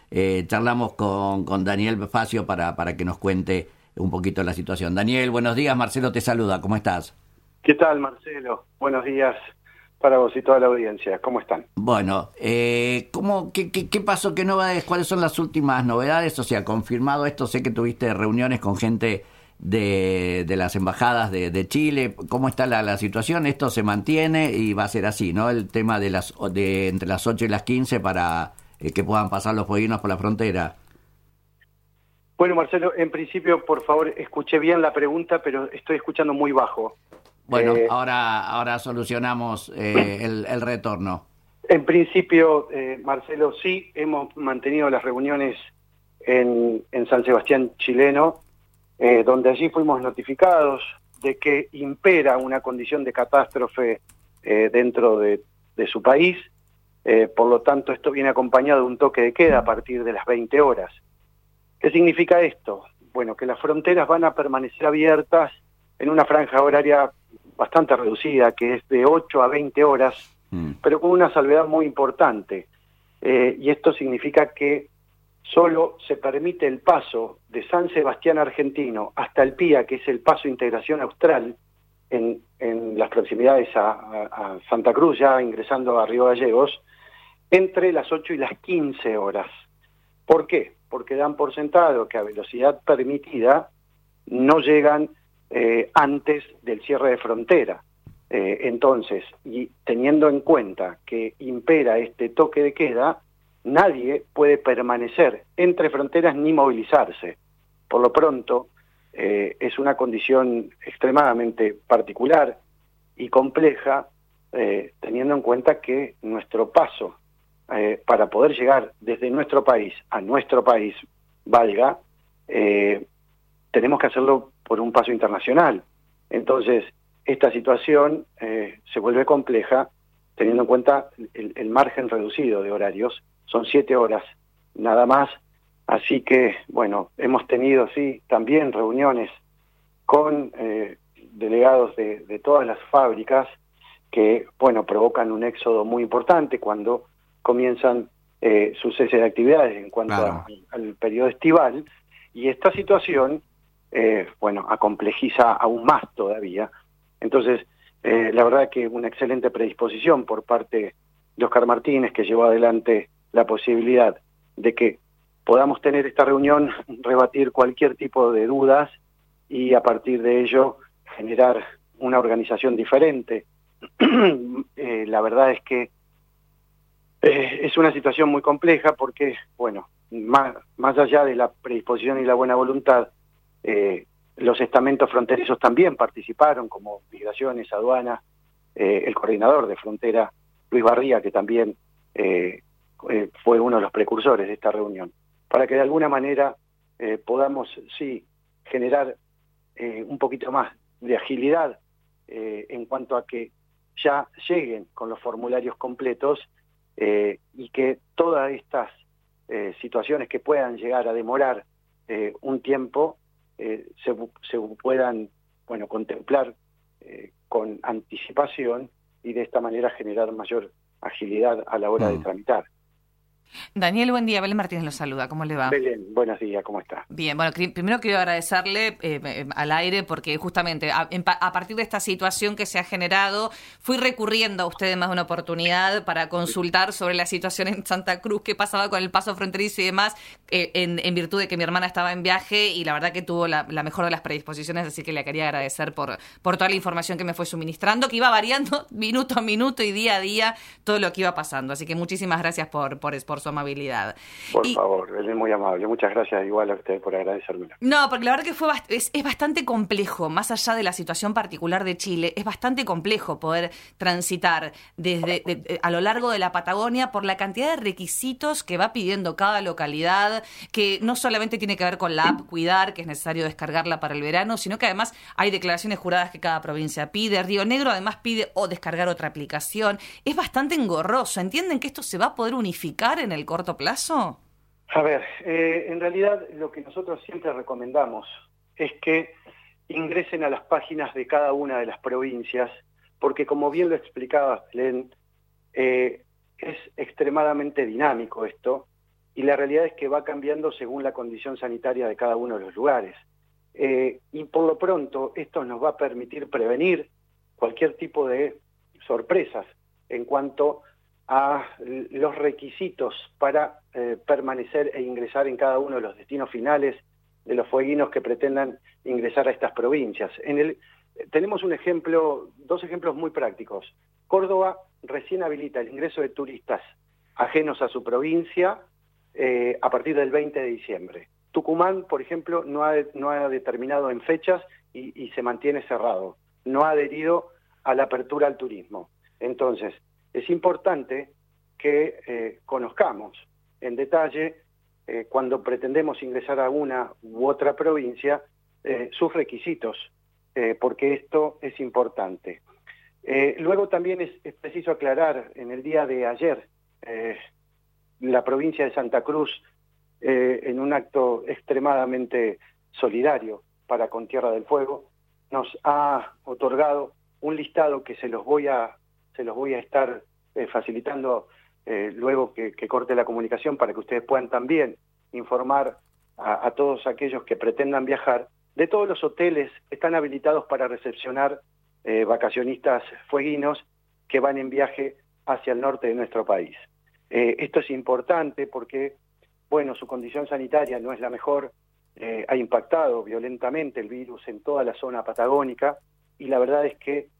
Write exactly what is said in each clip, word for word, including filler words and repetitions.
eh, charlamos con, con Daniel Facio para, para que nos cuente un poquito la situación. Daniel, buenos días, Marcelo te saluda, ¿cómo estás? ¿Qué tal, Marcelo? Buenos días para vos y toda la audiencia, ¿cómo están? Bueno, eh, ¿cómo, qué, qué, ¿qué pasó? ¿Qué novedades? ¿Cuáles son las últimas novedades? O sea, confirmado esto, sé que tuviste reuniones con gente de, de las embajadas de, de Chile. ¿Cómo está la, la situación? Esto se mantiene y va a ser así, ¿no? El tema de las de entre las ocho y las quince para eh, que puedan pasar los bovinos por la frontera. Bueno, Marcelo, en principio, por favor, escuché bien la pregunta, pero estoy escuchando muy bajo. Bueno, Eh, ahora ahora solucionamos eh, el, el retorno. en principio, eh, Marcelo, sí, hemos mantenido las reuniones en, en San Sebastián chileno, eh, donde allí fuimos notificados de que impera una condición de catástrofe eh, dentro de, de su país. Eh, por lo tanto, esto viene acompañado de un toque de queda a partir de las veinte horas. ¿Qué significa esto? Bueno, que las fronteras van a permanecer abiertas en una franja horaria bastante reducida, que es de ocho a veinte horas, mm. pero con una salvedad muy importante. Eh, y esto significa que solo se permite el paso de San Sebastián argentino hasta el P I A, que es el paso de integración austral, en, en las proximidades a, a, a Santa Cruz, ya ingresando a Río Gallegos, entre las ocho y las quince horas. ¿Por qué? Porque dan por sentado que a velocidad permitida no llegan eh, antes del cierre de frontera. Eh, entonces, y teniendo en cuenta que impera este toque de queda, nadie puede permanecer entre fronteras ni movilizarse. Por lo pronto, eh, es una condición extremadamente particular y compleja, eh, teniendo en cuenta que nuestro paso Eh, para poder llegar desde nuestro país a nuestro país, valga, eh, tenemos que hacerlo por un paso internacional. Entonces, esta situación eh, se vuelve compleja teniendo en cuenta el, el margen reducido de horarios, son siete horas nada más, así que, bueno, hemos tenido, sí, también reuniones con eh, delegados de, de todas las fábricas que, bueno, provocan un éxodo muy importante cuando comienzan eh, su cese de actividades en cuanto claro. a, al periodo estival, y esta situación, eh, bueno, acomplejiza aún más todavía. Entonces, eh, la verdad que una excelente predisposición por parte de Oscar Martínez, que llevó adelante la posibilidad de que podamos tener esta reunión, rebatir cualquier tipo de dudas y a partir de ello generar una organización diferente. eh, la verdad es que Eh, es una situación muy compleja porque, bueno, más, más allá de la predisposición y la buena voluntad, eh, los estamentos fronterizos también participaron, como Migraciones, Aduana, eh, el coordinador de frontera, Luis Barría, que también eh, eh, fue uno de los precursores de esta reunión, para que de alguna manera eh, podamos, sí, generar eh, un poquito más de agilidad eh, en cuanto a que ya lleguen con los formularios completos, Eh, y que todas estas eh, situaciones que puedan llegar a demorar eh, un tiempo eh, se, se puedan, bueno, contemplar eh, con anticipación y de esta manera generar mayor agilidad a la hora mm. de tramitar. Daniel, buen día. Belén Martínez lo saluda. ¿Cómo le va? Belén, buenos días. ¿Cómo está? Bien, bueno, primero quiero agradecerle eh, eh, al aire porque justamente a, a partir de esta situación que se ha generado, fui recurriendo a usted en más de una oportunidad para consultar sobre la situación en Santa Cruz, qué pasaba con el paso fronterizo y demás, eh, en, en virtud de que mi hermana estaba en viaje y la verdad que tuvo la, la mejor de las predisposiciones, así que le quería agradecer por, por toda la información que me fue suministrando, que iba variando minuto a minuto y día a día todo lo que iba pasando. Así que muchísimas gracias por, por, por su amabilidad. Por y, favor, él es muy amable. Muchas gracias igual a usted por agradecérmelo. No, porque la verdad que fue bast- es, es bastante complejo, más allá de la situación particular de Chile, es bastante complejo poder transitar desde de, de, a lo largo de la Patagonia por la cantidad de requisitos que va pidiendo cada localidad, que no solamente tiene que ver con la app Cuidar, que es necesario descargarla para el verano, sino que además hay declaraciones juradas que cada provincia pide. Río Negro además pide o descargar otra aplicación. Es bastante engorroso. ¿Entienden que esto se va a poder unificar en el corto plazo? A ver, eh, en realidad lo que nosotros siempre recomendamos es que ingresen a las páginas de cada una de las provincias, porque como bien lo explicaba Belén, eh, es extremadamente dinámico esto y la realidad es que va cambiando según la condición sanitaria de cada uno de los lugares. Eh, y por lo pronto esto nos va a permitir prevenir cualquier tipo de sorpresas en cuanto a los requisitos para eh, permanecer e ingresar en cada uno de los destinos finales de los fueguinos que pretendan ingresar a estas provincias. En el, tenemos un ejemplo, dos ejemplos muy prácticos. Córdoba recién habilita el ingreso de turistas ajenos a su provincia eh, a partir del veinte de diciembre. Tucumán, por ejemplo, no ha, no ha determinado en fechas y, y se mantiene cerrado. No ha adherido a la apertura al turismo. Entonces, es importante que eh, conozcamos en detalle, eh, cuando pretendemos ingresar a una u otra provincia, eh, sus requisitos, eh, porque esto es importante. Eh, luego también es, es preciso aclarar, en el día de ayer, eh, la provincia de Santa Cruz, eh, en un acto extremadamente solidario para con Tierra del Fuego, nos ha otorgado un listado que se los voy a, se los voy a estar eh, facilitando eh, luego que, que corte la comunicación, para que ustedes puedan también informar a, a todos aquellos que pretendan viajar de todos los hoteles que están habilitados para recepcionar eh, vacacionistas fueguinos que van en viaje hacia el norte de nuestro país. Eh, esto es importante porque, bueno, su condición sanitaria no es la mejor, eh, ha impactado violentamente el virus en toda la zona patagónica, y la verdad es que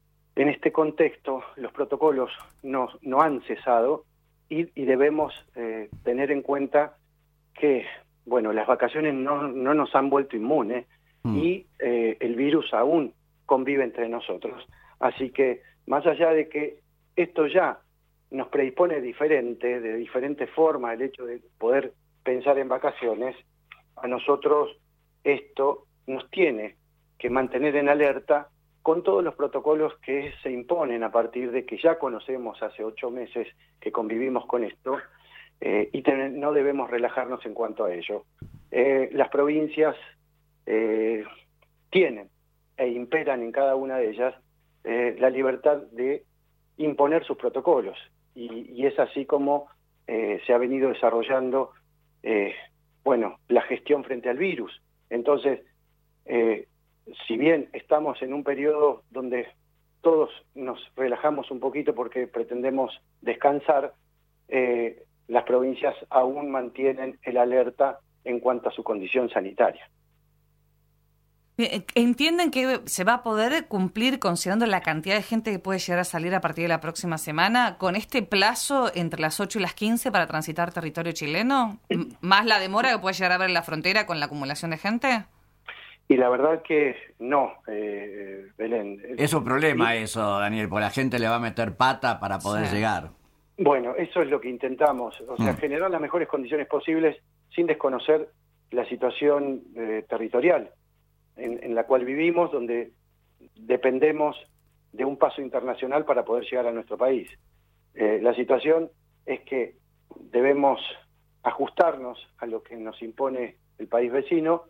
en este contexto los protocolos no, no han cesado y, y debemos eh, tener en cuenta que, bueno, las vacaciones no, no nos han vuelto inmunes mm. y eh, el virus aún convive entre nosotros. Así que, más allá de que esto ya nos predispone diferente, de diferente forma, el hecho de poder pensar en vacaciones, a nosotros esto nos tiene que mantener en alerta con todos los protocolos que se imponen a partir de que ya conocemos hace ocho meses que convivimos con esto, eh, y ten, no debemos relajarnos en cuanto a ello. Eh, las provincias eh, tienen e imperan en cada una de ellas eh, la libertad de imponer sus protocolos, y, y es así como eh, se ha venido desarrollando eh, bueno, la gestión frente al virus. Entonces, eh, si bien estamos en un periodo donde todos nos relajamos un poquito porque pretendemos descansar, eh, las provincias aún mantienen el alerta en cuanto a su condición sanitaria. ¿Entienden que se va a poder cumplir, considerando la cantidad de gente que puede llegar a salir a partir de la próxima semana, con este plazo entre las ocho y las quince para transitar territorio chileno? ¿Más la demora que puede llegar a haber en la frontera con la acumulación de gente? Y la verdad que no, eh, Belén. Es un problema eso, Daniel, porque la gente le va a meter pata para poder sí. llegar. Bueno, eso es lo que intentamos, o sea, mm. generar las mejores condiciones posibles sin desconocer la situación eh, territorial en, en la cual vivimos, donde dependemos de un paso internacional para poder llegar a nuestro país. Eh, la situación es que debemos ajustarnos a lo que nos impone el país vecino,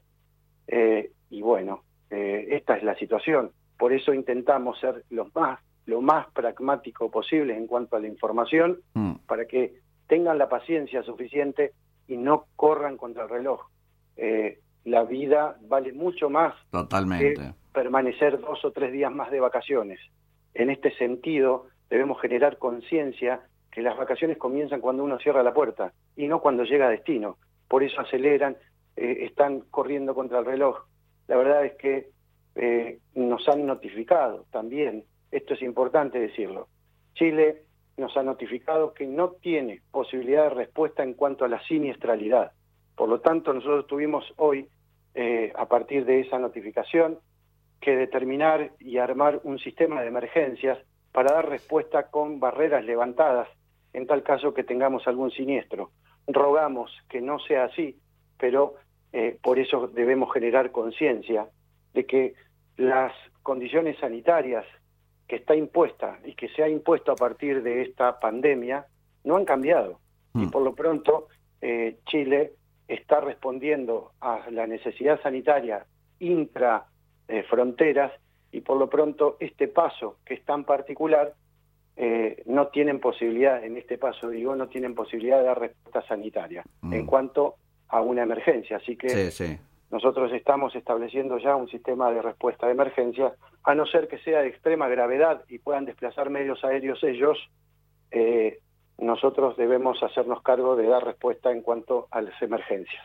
eh, y bueno, eh, esta es la situación. Por eso intentamos ser los más, lo más pragmático posible en cuanto a la información, mm. para que tengan la paciencia suficiente y no corran contra el reloj. Eh, la vida vale mucho más Totalmente. que permanecer dos o tres días más de vacaciones. En este sentido, debemos generar conciencia que las vacaciones comienzan cuando uno cierra la puerta y no cuando llega a destino. Por eso aceleran, eh, están corriendo contra el reloj. La verdad es que eh, nos han notificado también, esto es importante decirlo, Chile nos ha notificado que no tiene posibilidad de respuesta en cuanto a la siniestralidad. Por lo tanto, nosotros tuvimos hoy, eh, a partir de esa notificación, que determinar y armar un sistema de emergencias para dar respuesta con barreras levantadas en tal caso que tengamos algún siniestro. Rogamos que no sea así, pero eh, por eso debemos generar conciencia de que las condiciones sanitarias que está impuesta y que se ha impuesto a partir de esta pandemia no han cambiado. Mm. Y por lo pronto eh, Chile está respondiendo a la necesidad sanitaria intra eh, fronteras, y por lo pronto este paso que es tan particular eh, no tienen posibilidad, en este paso digo, no tienen posibilidad de dar respuesta sanitaria mm. en cuanto a una emergencia. Así que sí, sí. nosotros estamos estableciendo ya un sistema de respuesta de emergencia, a no ser que sea de extrema gravedad y puedan desplazar medios aéreos ellos, eh, nosotros debemos hacernos cargo de dar respuesta en cuanto a las emergencias.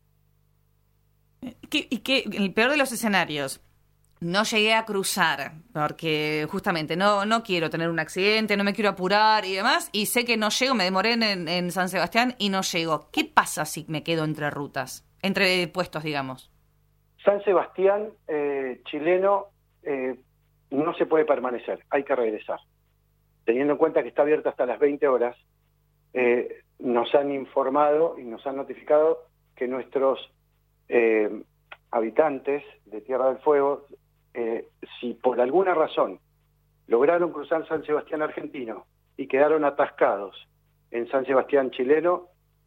¿Qué, y qué, el peor de los escenarios? No llegué a cruzar, porque justamente no no quiero tener un accidente, no me quiero apurar y demás, y sé que no llego, me demoré en, en San Sebastián y no llego. ¿Qué pasa si me quedo entre rutas, entre puestos, digamos? San Sebastián, eh, chileno, eh, no se puede permanecer, hay que regresar. Teniendo en cuenta que está abierta hasta las veinte horas, eh, nos han informado y nos han notificado que nuestros eh, habitantes de Tierra del Fuego, Eh, si por alguna razón lograron cruzar San Sebastián argentino y quedaron atascados en San Sebastián chileno,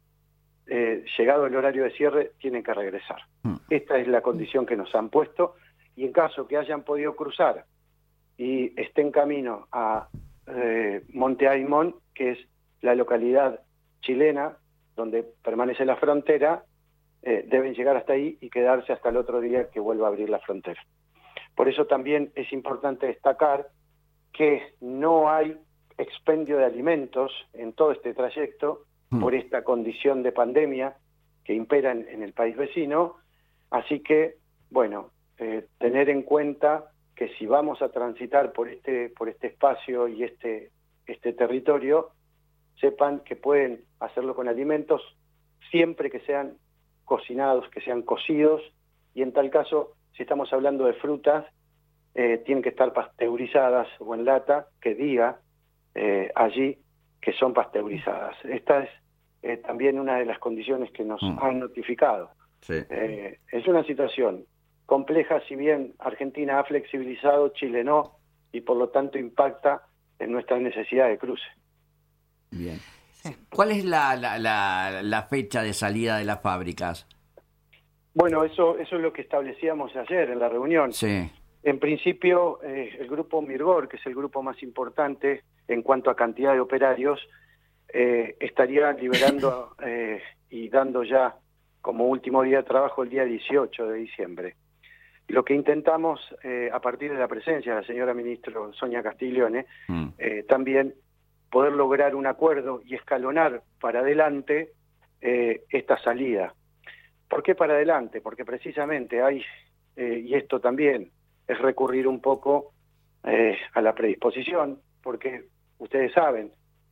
eh, llegado el horario de cierre, tienen que regresar. Mm. Esta es la condición que nos han puesto, y en caso que hayan podido cruzar y estén camino a eh, Monte Aymón, que es la localidad chilena donde permanece la frontera, eh, deben llegar hasta ahí y quedarse hasta el otro día que vuelva a abrir la frontera. Por eso también es importante destacar que no hay expendio de alimentos en todo este trayecto mm. por esta condición de pandemia que impera en, en el país vecino. Así que, bueno, eh, tener en cuenta que si vamos a transitar por este por este espacio y este este territorio, sepan que pueden hacerlo con alimentos siempre que sean cocinados, que sean cocidos, y en tal caso, si estamos hablando de frutas, eh, tienen que estar pasteurizadas o en lata, que diga eh, allí que son pasteurizadas. Esta es eh, también una de las condiciones que nos mm. han notificado. Sí. Eh, es una situación compleja, si bien Argentina ha flexibilizado, Chile no, y por lo tanto impacta en nuestra necesidad de cruce. Bien. ¿Cuál es la, la, la, la fecha de salida de las fábricas? Bueno, eso eso es lo que establecíamos ayer en la reunión. Sí. En principio, eh, el grupo Mirgor, que es el grupo más importante en cuanto a cantidad de operarios, eh, estaría liberando eh, y dando ya como último día de trabajo el día dieciocho de diciembre. Lo que intentamos, eh, a partir de la presencia de la señora ministro Sonia Castiglione, mm. eh, también poder lograr un acuerdo y escalonar para adelante eh, esta salida. ¿Por qué para adelante? Porque precisamente hay, eh, y esto también es recurrir un poco eh, a la predisposición, porque ustedes saben,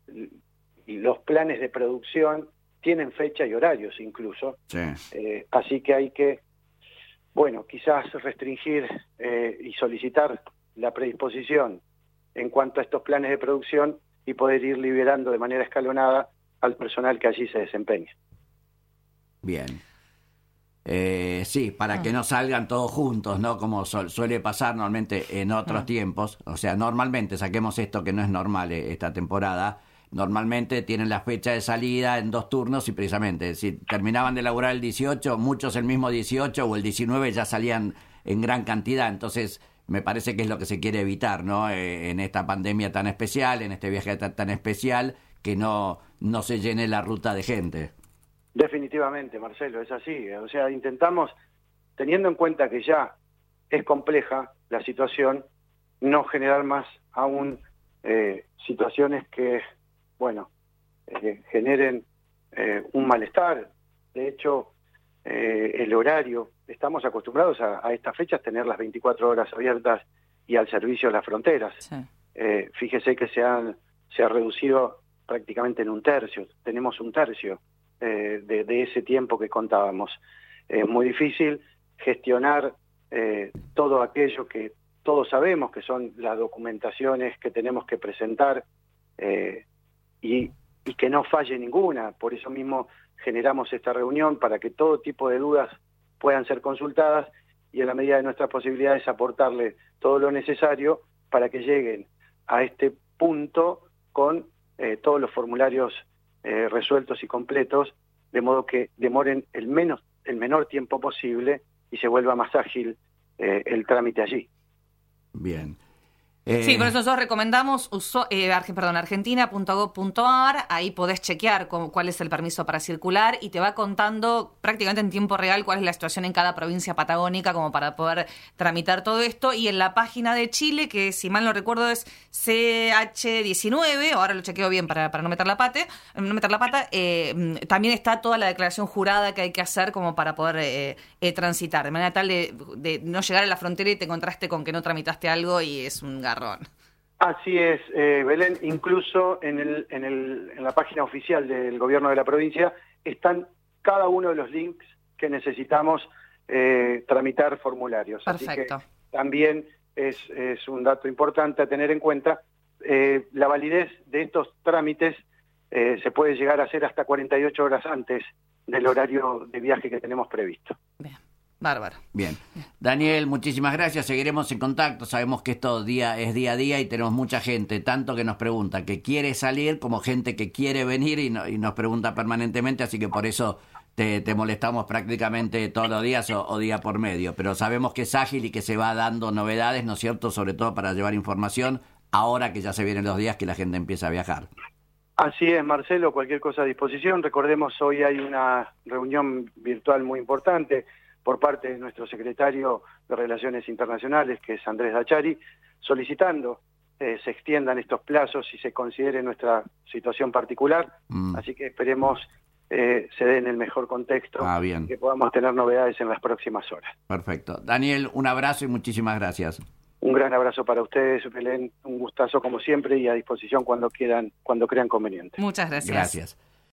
los planes de producción tienen fecha y horarios incluso, sí. eh, así que hay que, bueno, quizás restringir eh, y solicitar la predisposición en cuanto a estos planes de producción y poder ir liberando de manera escalonada al personal que allí se desempeña. Bien. Eh, sí, para que no salgan todos juntos, ¿no? Como su- suele pasar normalmente en otros tiempos. O sea, normalmente, saquemos esto que no es normal eh, esta temporada, normalmente tienen la fecha de salida en dos turnos y precisamente, si terminaban de laburar el dieciocho, muchos el mismo dieciocho o el diecinueve ya salían en gran cantidad. Entonces, me parece que es lo que se quiere evitar, ¿no? Eh, en esta pandemia tan especial, en este viaje tan, tan especial, que no, no se llene la ruta de gente. Definitivamente, Marcelo, es así. O sea, intentamos, teniendo en cuenta que ya es compleja la situación, no generar más aún eh, situaciones que, bueno, eh, generen eh, un malestar. De hecho, eh, el horario, estamos acostumbrados a, a estas fechas tener las veinticuatro horas abiertas y al servicio de las fronteras. Sí. Eh, fíjese que se, han, se ha reducido prácticamente en un tercio, tenemos un tercio. Eh, de, de ese tiempo que contábamos. Es muy difícil gestionar eh, todo aquello que todos sabemos que son las documentaciones que tenemos que presentar eh, y, y que no falle ninguna. Por eso mismo generamos esta reunión para que todo tipo de dudas puedan ser consultadas y en la medida de nuestras posibilidades aportarle todo lo necesario para que lleguen a este punto con eh, todos los formularios Eh, resueltos y completos, de modo que demoren el menos el menor tiempo posible y se vuelva más ágil eh, el trámite allí. Bien. Eh, sí, por eso nosotros recomendamos uso, eh, arge, perdón, argentina punto gov punto ar, ahí podés chequear cómo, cuál es el permiso para circular y te va contando prácticamente en tiempo real cuál es la situación en cada provincia patagónica como para poder tramitar todo esto. Y en la página de Chile, que si mal no recuerdo es C H diecinueve, ahora lo chequeo bien para, para no meter la pata, no meter la pata eh, también está toda la declaración jurada que hay que hacer como para poder eh, eh, transitar, de manera tal de, de no llegar a la frontera y te encontraste con que no tramitaste algo y es un garrón. Así es, eh, Belén, incluso en, el, en, el, en la página oficial del gobierno de la provincia están cada uno de los links que necesitamos eh, tramitar formularios. Perfecto. Así que también es, es un dato importante a tener en cuenta. Eh, la validez de estos trámites eh, se puede llegar a hacer hasta cuarenta y ocho horas antes del horario de viaje que tenemos previsto. Bien. Bárbaro. Bien. Daniel, muchísimas gracias. Seguiremos en contacto. Sabemos que esto día es día a día y tenemos mucha gente, tanto que nos pregunta que quiere salir como gente que quiere venir y, no, y nos pregunta permanentemente, así que por eso te, te molestamos prácticamente todos los días o, o día por medio. Pero sabemos que es ágil y que se va dando novedades, ¿no es cierto? Sobre todo para llevar información ahora que ya se vienen los días que la gente empieza a viajar. Así es, Marcelo, cualquier cosa a disposición. Recordemos, hoy hay una reunión virtual muy importante por parte de nuestro secretario de Relaciones Internacionales, que es Andrés Dachari, solicitando eh, se extiendan estos plazos y se considere nuestra situación particular. Mm. Así que esperemos eh, se dé en el mejor contexto ah, bien. y que podamos tener novedades en las próximas horas. Perfecto. Daniel, un abrazo y muchísimas gracias. Un gran abrazo para ustedes, Belén. Un gustazo como siempre y a disposición cuando quieran, cuando crean conveniente. Muchas gracias. Gracias.